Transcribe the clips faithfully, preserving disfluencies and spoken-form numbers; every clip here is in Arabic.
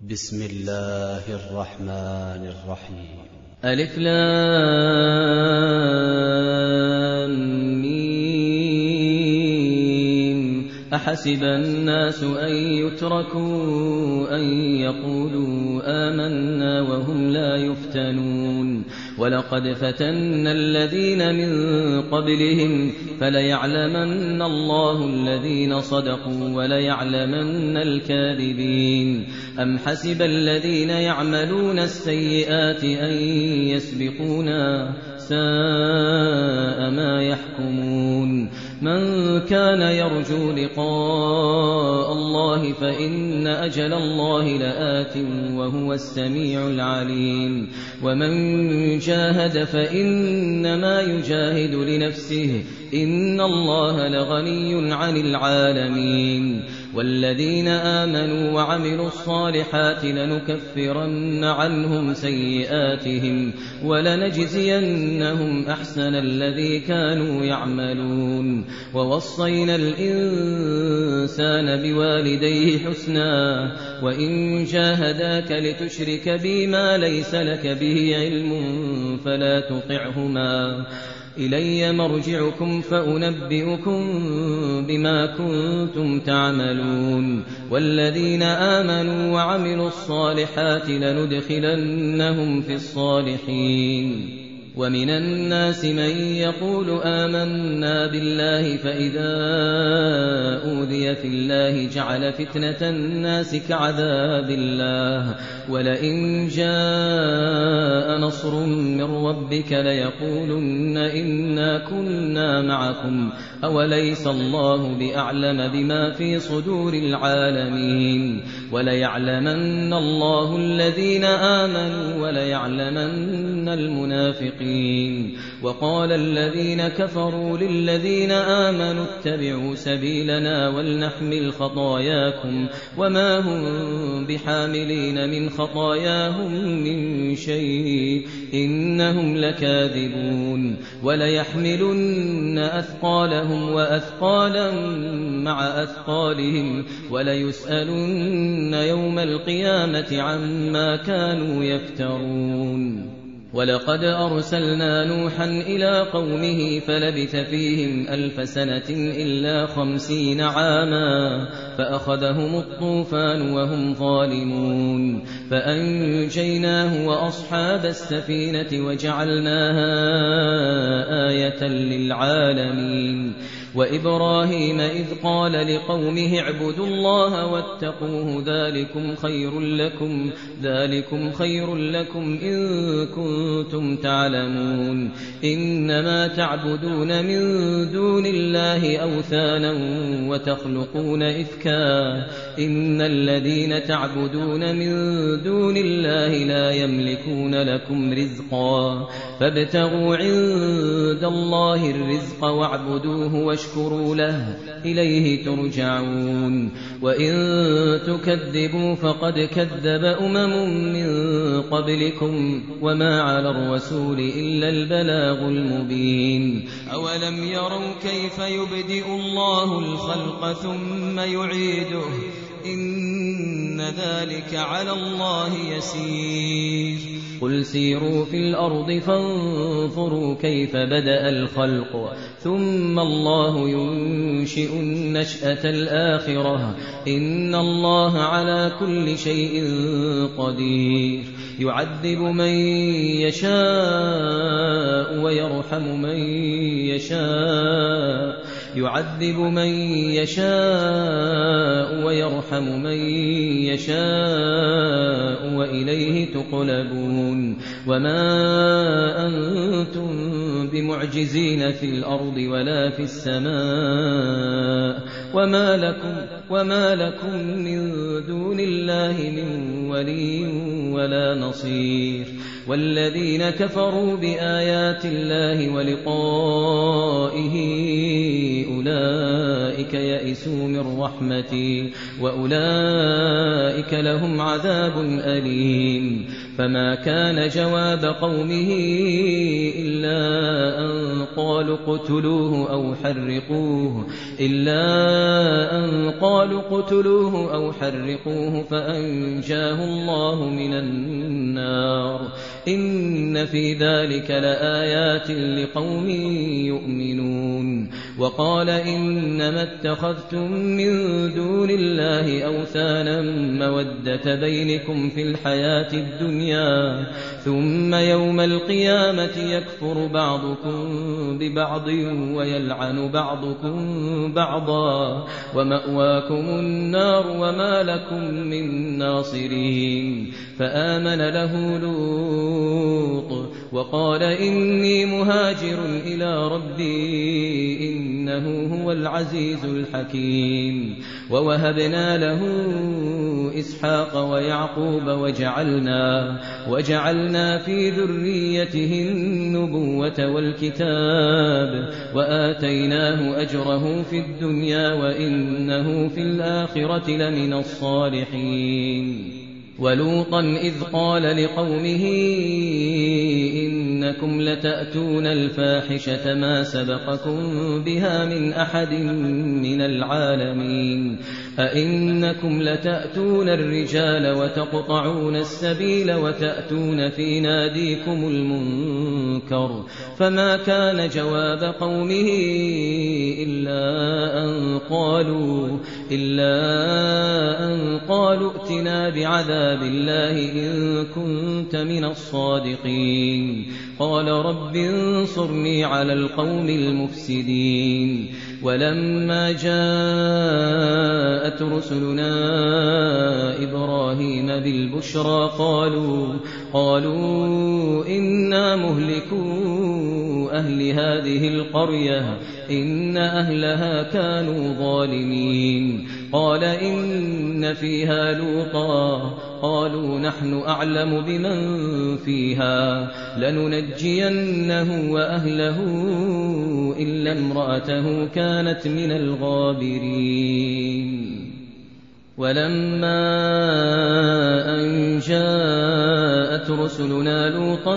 بسم الله الرحمن الرحيم. ألف لام ميم. أحسب الناس أن يتركوا أن يقولوا آمنا وهم لا يفتنون ولقد فتنا الذين من قبلهم فليعلمن الله الذين صدقوا وليعلمن الكاذبين. أم حسب الذين يعملون السيئات أن يسبقونا ساء ما يحكمون. من كان يرجو لقاء الله فإن أجل الله لآت وهو السميع العليم. ومن جاهد فإنما يجاهد لنفسه إن الله لغني عن العالمين. والذين آمنوا وعملوا الصالحات لنكفرن عنهم سيئاتهم ولنجزينهم أحسن الذي كانوا يعملون. ووصينا الإنسان بوالديه حسنا وإن جاهداك لتشرك بي ما ليس لك به علم فلا تطعهما إلي مرجعكم فأنبئكم بما كنتم تعملون. والذين آمنوا وعملوا الصالحات لندخلنهم في الصالحين. ومن الناس من يقول آمنا بالله فإذا أوذي في الله جعل فتنة الناس كعذاب الله ولئن جاء نصر من ربك ليقولن إنا كنا معكم أوليس الله بأعلم بما في صدور العالمين. وليعلمن الله الذين آمنوا وليعلمن المنافقين. وقال الذين كفروا للذين آمنوا اتبعوا سبيلنا ولنحمل خطاياكم وما هم بحاملين من خطاياهم من شيء إنهم لكاذبون. وليحملن أثقالهم وأثقالا مع أثقالهم وليسألن يوم القيامة عما كانوا يفترون. ولقد أرسلنا نوحا إلى قومه فلبث فيهم ألف سنة إلا خمسين عاما فأخذهم الطوفان وهم ظالمون فأنجيناه وأصحاب السفينة وجعلناها آية للعالمين. وإبراهيم إذ قال لقومه اعبدوا الله واتقوه ذلكم خير لكم ذلكم خير لكم إن كنتم تعلمون. إنما تعبدون من دون الله أوثانا وتخلقون إفكا إن الذين تعبدون من دون الله لا يملكون لكم رزقا فابتغوا عند الله الرزق واعبدوه واشكروا له إليه ترجعون. وإن تكذبوا فقد كذب أمم من قبلكم وما على الرسول إلا البلاغ المبين. أولم يروا كيف يبدئ الله الخلق ثم يعيده إن ذلك على الله يسير. قل سيروا في الأرض فانظروا كيف بدأ الخلق ثم الله ينشئ النشأة الآخرة إن الله على كل شيء قدير. يعذب من يشاء ويرحم من يشاء يعذب من يشاء ويرحم من يشاء وإليه تقلبون. وما أنتم بمعجزين في الأرض ولا في السماء وما لكم, وما لكم من دون الله من ولي ولا نصير. والذين كفروا بآيات الله ولقائه أولئك يئسوا من رحمتي وأولئك لهم عذاب أليم. فما كان جواب قومه إلا أن قالوا اقتلوه أو حرقوه إلا أن قالوا اقتلوه أو حرقوه فأنجاه الله من النار إن في ذلك لآيات لقوم يؤمنون وقال إنما اتخذتم من دون الله أوثانا مودة بينكم في الحياة الدنيا ثم يوم القيامة يكفر بعضكم ببعض ويلعن بعضكم بعضا ومأواكم النار وما لكم من ناصرين فآمن له لوط وقال إني مهاجر إلى ربي إنه هو العزيز الحكيم ووهبنا له إسحاق ويعقوب وجعلنا, وجعلنا في ذريته النبوة والكتاب وآتيناه أجره في الدنيا وإنه في الآخرة لمن الصالحين ولوطا إذ قال لقومه إنكم لتأتون الفاحشة ما سبقكم بها من أحد من العالمين أئنكم لتأتون الرجال وتقطعون السبيل وتأتون في ناديكم المنكر فما كان جواب قومه إلا أن قالوا إلا أن قالوا ائتنا بعذاب الله إن كنت من الصادقين قال رب انصرني على القوم المفسدين ولما جاءت رسلنا إبراهيم بالبشرى قالوا قالوا إنا مهلكو أهل هذه القرية إن أهلها كانوا ظالمين قال إن فيها لوطا قالوا نحن أعلم بمن فيها لننجينه وأهله إلا امرأته كانت من الغابرين ولما أن جاءت رسلنا لوطا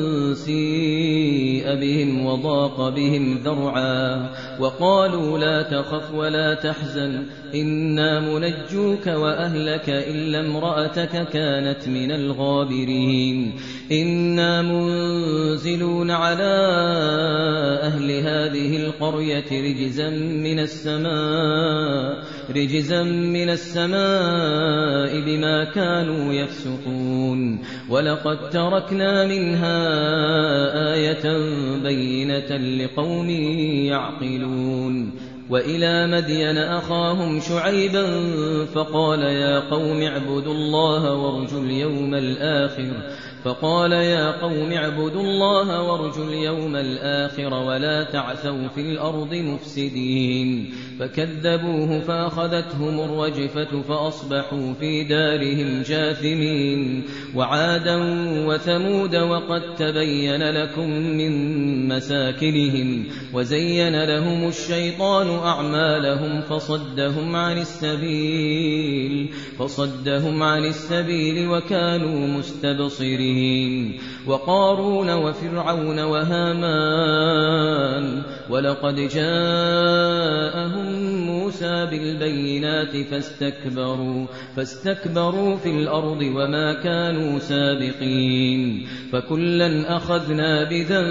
سيء بهم وضاق بهم ذرعا وقالوا لا تخف ولا تحزن إنا منجوك وأهلك إلا امرأتك كانت من الغابرين إنا منزلون على أهل هذه القرية رجزا من السماء رجزا من السماء بما كانوا يفسقون ولقد تركنا منها آية بينة لقوم يعقلون وإلى مدين أخاهم شعيبا فقال يا قوم اعبدوا الله وارجوا اليوم الآخر فقال يا قوم اعبدوا الله وارجوا اليوم الآخر ولا تعثوا في الأرض مفسدين فكذبوه فأخذتهم الرجفة فأصبحوا في دارهم جاثمين وعادا وثمود وقد تبين لكم من مساكنهم وزين لهم الشيطان أعمالهم فصدهم عن السبيل فصدهم عن السبيل وكانوا مستبصرين وقارون وفرعون وهامان ولقد جاءهم موسى بالبينات فاستكبروا فاستكبروا في الأرض وما كانوا سابقين فكلا أخذنا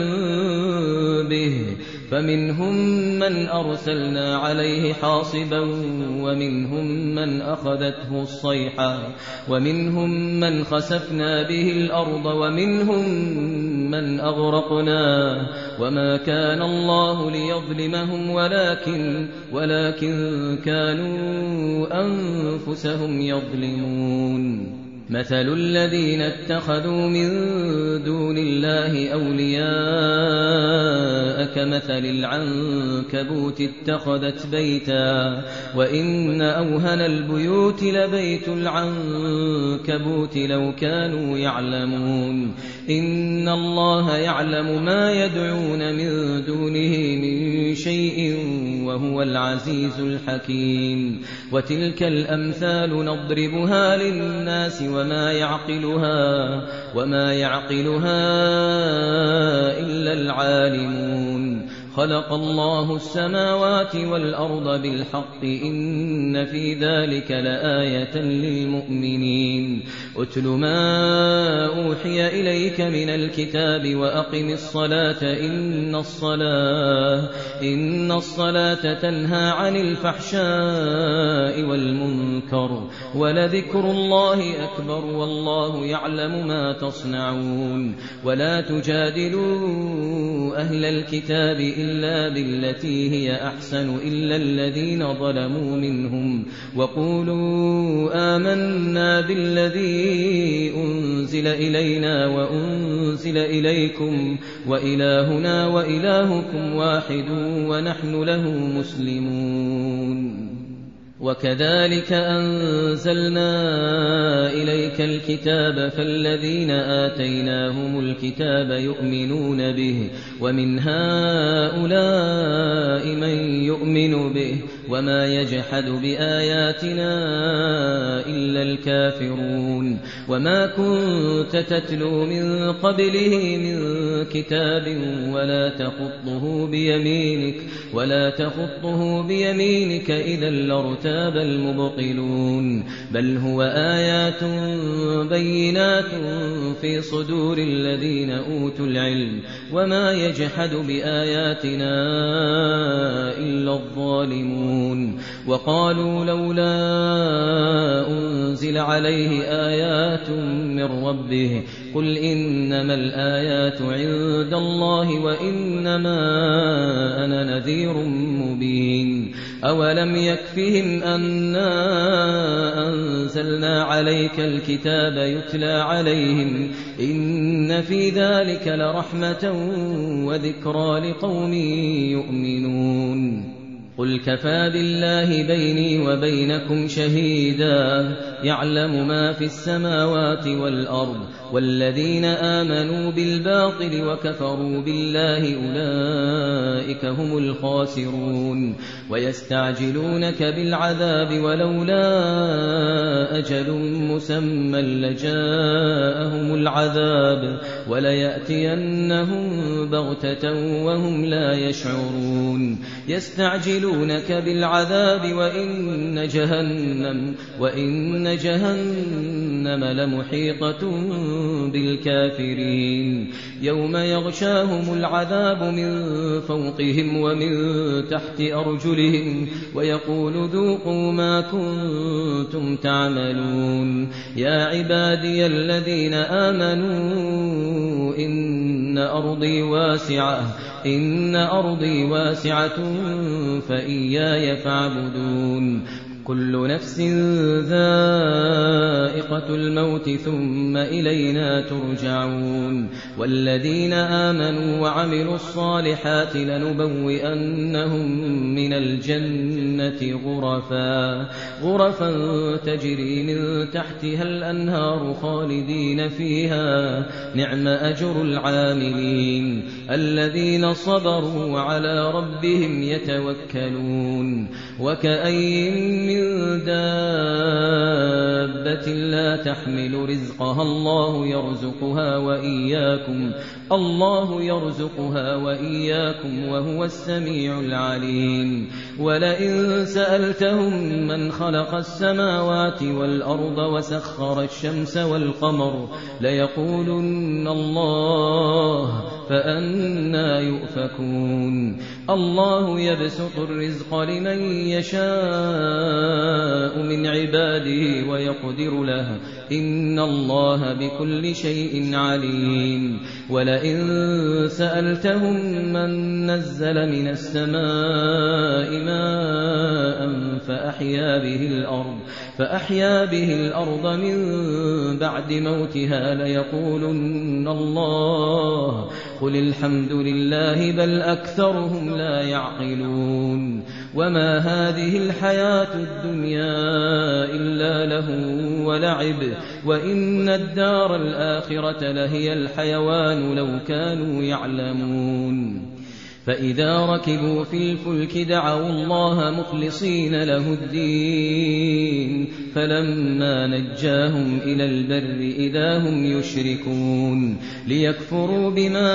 بذنبه فمنهم من أرسلنا عليه حاصبا ومنهم من أخذته الصيحة ومنهم من خسفنا به الأرض ومنهم من أغرقنا وما كان الله ليظلمهم ولكن ولكن كانوا أنفسهم يظلمون مثل الذين اتخذوا من دون الله أولياء كمثل العنكبوت اتخذت بيتا وإن أوهن البيوت لبيت العنكبوت لو كانوا يعلمون إن الله يعلم ما يدعون من دونه من شيء وهو العزيز الحكيم وتلك الأمثال نضربها للناس وما يعقلها وما يعقلها إلا العالمون. خلق الله السماوات والأرض بالحق إن في ذلك لآية للمؤمنين. أتل ما أوحي إليك من الكتاب وأقم الصلاة إن الصلاة إن الصلاة تنهى عن الفحشاء والمنكر ولذكر الله أكبر والله يعلم ما تصنعون. ولا تجادلوا أهل الكتاب إلا بالتي هي أحسن إلا الذين ظلموا منهم وقولوا آمنا بالذي أنزل إلينا وأنزل إليكم وإلهنا وإلهكم واحد ونحن له مسلمون. وكذلك أنزلنا إليك الكتاب فالذين آتيناهم الكتاب يؤمنون به ومن هؤلاء من يؤمن به وما يجحد بآياتنا إلا الكافرون. وما كنت تتلو من قبله من كتاب ولا تخطه بيمينك ولا تخطه بيمينك إذا لارتاب المبطلون. بل هو آيات بينات في صدور الذين أوتوا العلم وما يجحد بآياتنا إلا الظالمون. وقالوا لولا أنزل عليه آيات من ربه قل إنما الآيات عند الله وإنما أنا نذير مبين. أولم يكفهم أنا أنزلنا عليك الكتاب يتلى عليهم إن في ذلك لرحمة وذكرى لقوم يؤمنون. قل كفى بالله بيني وبينكم شهيدا يعلم ما في السماوات والأرض والذين آمنوا بالباطل وكفروا بالله أولئك هم الخاسرون. ويستعجلونك بالعذاب ولولا أجل مسمى لجاءهم العذاب وليأتينهم بغتة وهم لا يشعرون. يستعجلونك بالعذاب وإن جهنم وإن جهنم لمحيطة بالكافرين. يوم يغشاهم العذاب من فوقهم ومن تحت أرجلهم ويقول ذوقوا ما كنتم تعملون. يا عبادي الذين آمنوا إن أرضي واسعة إن أرضي واسعة فإياي فاعبدون. كل نفس ذائقة الموت ثم إلينا ترجعون. والذين آمنوا وعملوا الصالحات لنبوئنهم من الجنة غرفا غرفا تجري من تحتها الأنهار خالدين فيها نعم أجر العاملين الذين صبروا وعلى ربهم يتوكلون. وكأين من دابة لا تحمل رزقها الله يرزقها وإياكم الله يرزقها وإياكم وهو السميع العليم. ولئن سألتهم من خلق السماوات والأرض وسخر الشمس والقمر ليقولن الله فأنى يؤفكون. الله يبسط الرزق لمن يشاء من عباده ويقدر له إن الله بكل شيء عليم. ولئن سألتهم من نزل من السماء ماء فأحيا به الأرض فأحيا به الأرض من بعد موتها ليقولن الله قل الحمد لله بل أكثرهم لا يعقلون. وما هذه الحياة الدنيا إلا لهو ولعب وإن الدار الآخرة لهي الحيوان لو كانوا يعلمون. فإذا ركبوا في الفلك دعوا الله مخلصين له الدين فلما نجاهم إلى البر إذا هم يشركون ليكفروا بما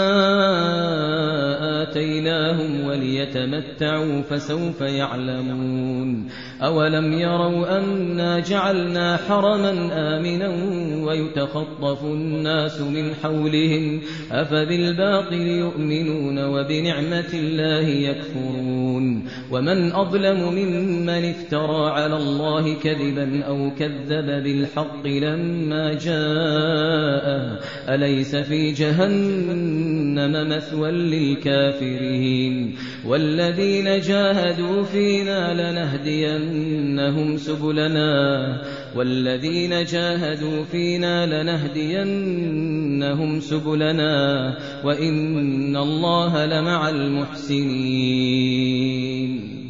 آتيناهم وليتمتعوا فسوف يعلمون أولم يروا أنا جعلنا حرما آمنا ويتخطف الناس من حولهم أفبالباطل يؤمنون وبنعمة الله يكفرون ومن أظلم ممن افترى على الله كذبا أو كذب بالحق لما جاءه أليس في جهنم مثوى للكافرين والذين جاهدوا فينا لنهدينهم سبلنا والذين جاهدوا فينا لنهدينهم سبلنا وإن الله لمع المحسنين